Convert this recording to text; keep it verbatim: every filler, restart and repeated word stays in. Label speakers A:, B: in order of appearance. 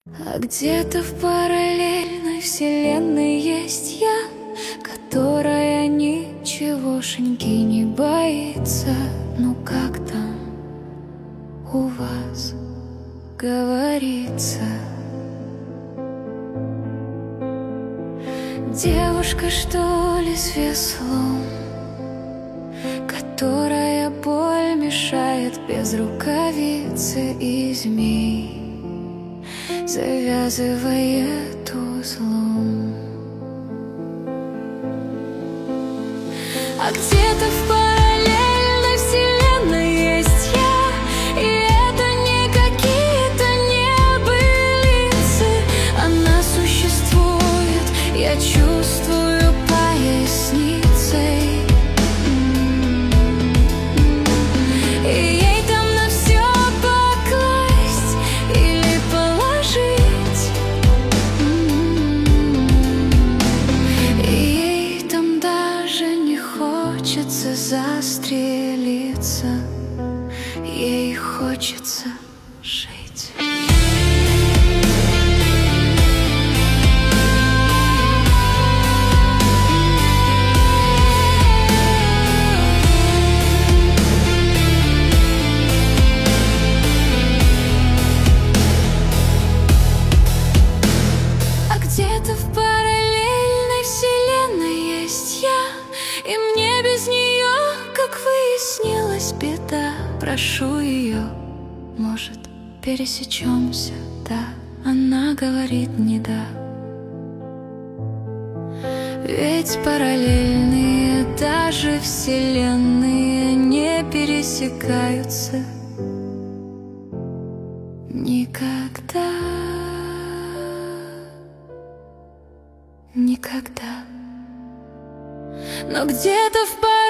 A: А где-то в параллельной вселенной есть я, которая ничегошеньки не боится. Ну как там у вас говорится? Девушка, что ли, с веслом, которая боль мешает без рукавицы и змей завязывает узлом. А где-то в параллельной вселенной есть я, и это не какие-то небылицы. Она существует, я чувствую поясницей. Хочется застрелиться, ей хочется жить. А где-то в параллельной вселенной есть я, и мне без нее, как выяснилось, беда. Прошу ее, может, пересечемся, да. Она говорит не да. Ведь параллельные даже вселенные не пересекаются никогда. Никогда. Но где-то в